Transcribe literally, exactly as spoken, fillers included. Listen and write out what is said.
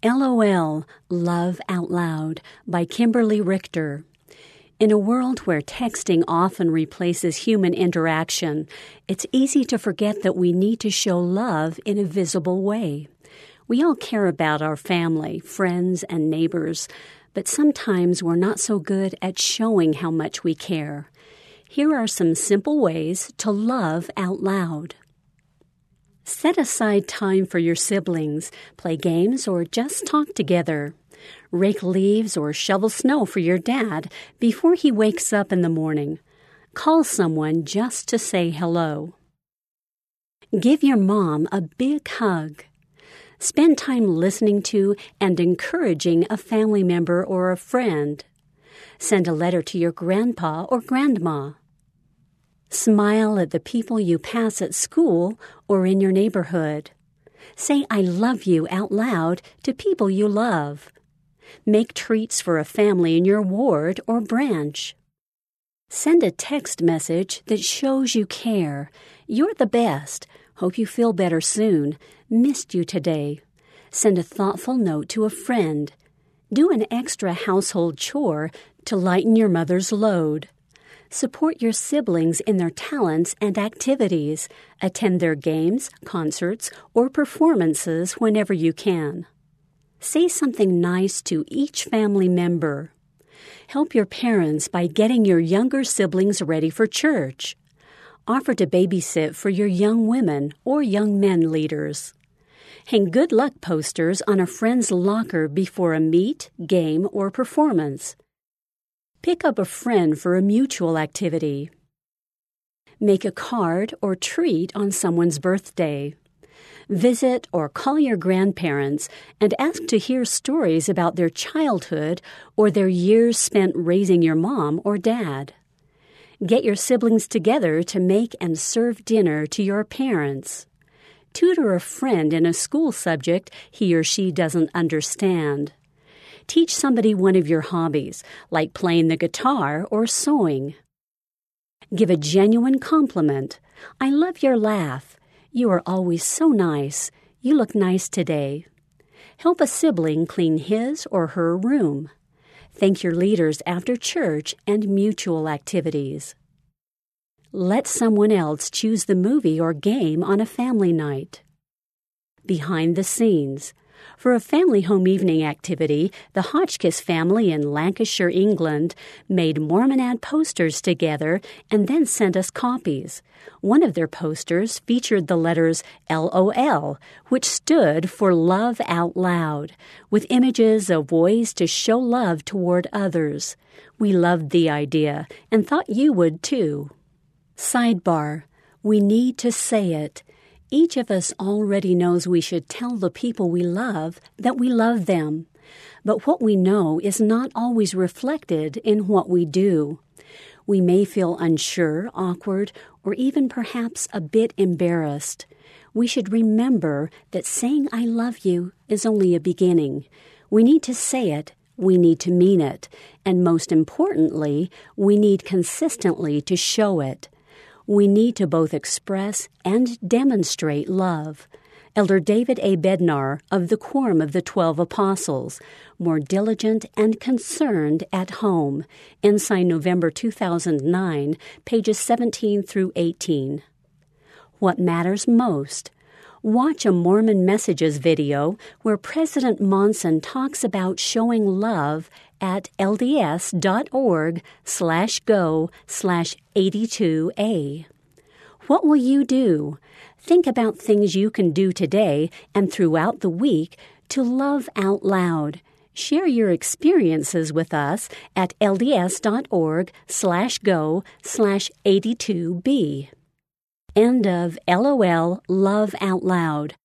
LOL, Love Out Loud by Kimberly Richter. In a world where texting often replaces human interaction, it's easy to forget that we need to show love in a visible way. We all care about our family, friends, and neighbors, but sometimes we're not so good at showing how much we care. Here are some simple ways to love out loud. Set aside time for your siblings, play games, or just talk together. Rake leaves or shovel snow for your dad before he wakes up in the morning. Call someone just to say hello. Give your mom a big hug. Spend time listening to and encouraging a family member or a friend. Send a letter to your grandpa or grandma. Smile at the people you pass at school or in your neighborhood. Say I love you out loud to people you love. Make treats for a family in your ward or branch. Send a text message that shows you care. You're the best. Hope you feel better soon. Missed you today. Send a thoughtful note to a friend. Do an extra household chore to lighten your mother's load. Support your siblings in their talents and activities. Attend their games, concerts, or performances whenever you can. Say something nice to each family member. Help your parents by getting your younger siblings ready for church. Offer to babysit for your young women or young men leaders. Hang good luck posters on a friend's locker before a meet, game, or performance. Pick up a friend for a mutual activity. Make a card or treat on someone's birthday. Visit or call your grandparents and ask to hear stories about their childhood or their years spent raising your mom or dad. Get your siblings together to make and serve dinner to your parents. Tutor a friend in a school subject he or she doesn't understand. Teach somebody one of your hobbies, like playing the guitar or sewing. Give a genuine compliment. I love your laugh. You are always so nice. You look nice today. Help a sibling clean his or her room. Thank your leaders after church and mutual activities. Let someone else choose the movie or game on a family night. Behind the scenes. For a family home evening activity, the Hotchkiss family in Lancashire, England, made Mormonad posters together and then sent us copies. One of their posters featured the letters L O L, which stood for Love Out Loud, with images of ways to show love toward others. We loved the idea and thought you would too. Sidebar: we need to say it. Each of us already knows we should tell the people we love that we love them. But what we know is not always reflected in what we do. We may feel unsure, awkward, or even perhaps a bit embarrassed. We should remember that saying I love you is only a beginning. We need to say it, we need to mean it, and most importantly, we need consistently to show it. We need to both express and demonstrate love. Elder David A. Bednar of the Quorum of the Twelve Apostles, more diligent and concerned at home. Ensign, November two thousand nine, pages seventeen through eighteen. What matters most? Watch a Mormon Messages video where President Monson talks about showing love at lds.org slash go slash 82a. What will you do? Think about things you can do today and throughout the week to love out loud. Share your experiences with us at lds.org slash go slash 82b. End of LOL Love Out Loud